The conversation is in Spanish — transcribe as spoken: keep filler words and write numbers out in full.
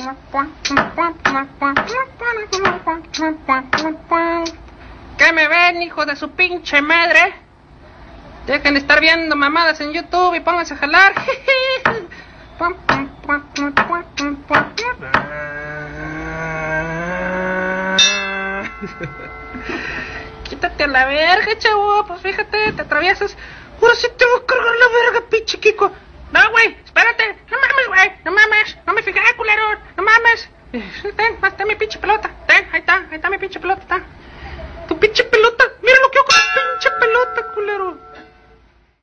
¿Qué me ven, hijo de su pinche madre? Dejen de estar viendo mamadas en YouTube y pónganse a jalar. Quítate a la verga, chavo. Pues fíjate, te atraviesas. Ahora sí te voy a cargar la verga, pinche Kiko. No, güey, espérate. No mames, güey. No mames. No me fijé, culero. No mames. Ten, ten mi pinche pelota. Ten, ahí está. Ahí está mi pinche pelota. Está.